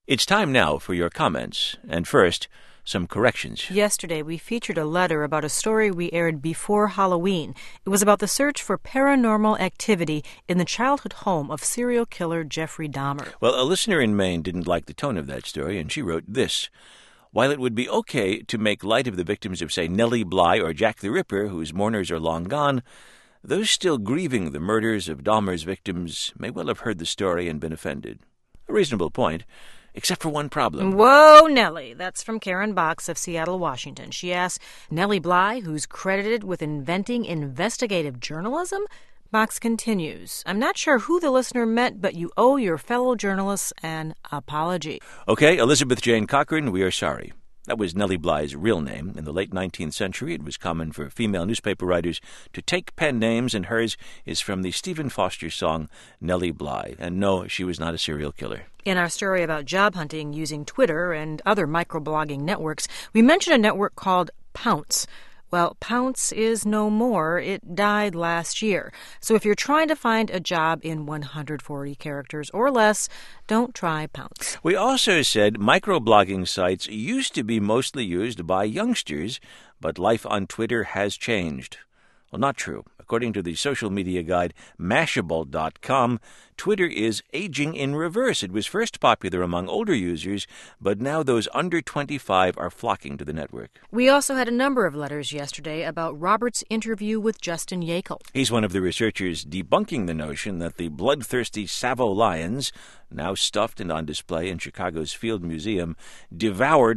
It's time now for your comments. And first, some corrections. Yesterday, we featured a letter about a story we aired before Halloween. It was about the search for paranormal activity in the childhood home of serial killer Jeffrey Dahmer. Well, a listener in Maine didn't like the tone of that story, and she wrote this. While it would be okay to make light of the victims of, say, Nellie Bly or Jack the Ripper, whose mourners are long gone, those still grieving the murders of Dahmer's victims may well have heard the story and been offended. A reasonable point. Except for one problem. Whoa, Nellie. That's from Karen Box of Seattle, Washington. She asks, Nellie Bly, who's credited with inventing investigative journalism? Box continues, I'm not sure who the listener meant, but you owe your fellow journalists an apology. Okay, Elizabeth Jane Cochran, we are sorry. That was Nellie Bly's real name. In the late 19th century, it was common for female newspaper writers to take pen names, and hers is from the Stephen Foster song Nellie Bly. And no, she was not a serial killer. In our story about job hunting using Twitter and other microblogging networks, we mentioned a network called Pounce. Well, Pounce is no more. It died last year. So if you're trying to find a job in 140 characters or less, don't try Pounce. We also said microblogging sites used to be mostly used by youngsters, but life on Twitter has changed. Well, not true. According to the social media guide Mashable.com, Twitter is aging in reverse. It was first popular among older users, but now those under 25 are flocking to the network. We also had a number of letters yesterday about Robert's interview with Justin Yackel. He's one of the researchers debunking the notion that the bloodthirsty Savo lions, now stuffed and on display in Chicago's Field Museum, devoured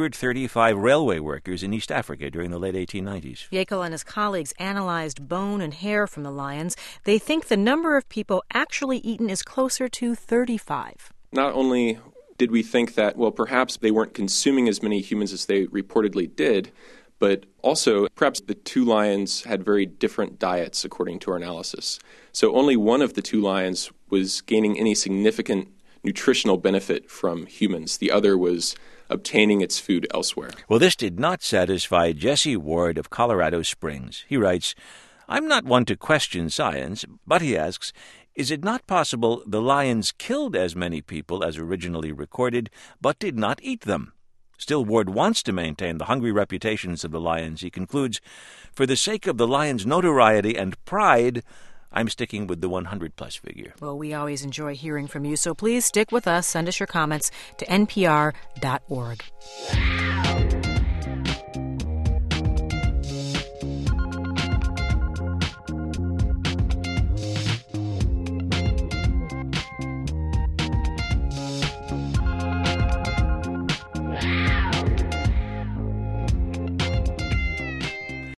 135 railway workers in East Africa during the late 1890s. Yackel and his colleagues analyzed bone and hair from the lions. They think the number of people actually eaten is closer to 35. Not only did we think that, well, perhaps they weren't consuming as many humans as they reportedly did, but also perhaps the two lions had very different diets according to our analysis. So only one of the two lions was gaining any significant nutritional benefit from humans. The other was obtaining its food elsewhere. Well, this did not satisfy Jesse Ward of Colorado Springs. He writes, I'm not one to question science, but he asks, is it not possible the lions killed as many people as originally recorded, but did not eat them? Still, Ward wants to maintain the hungry reputations of the lions. He concludes, for the sake of the lions' notoriety and pride, I'm sticking with the 100-plus figure. Well, we always enjoy hearing from you, so please stick with us. Send us your comments to npr.org.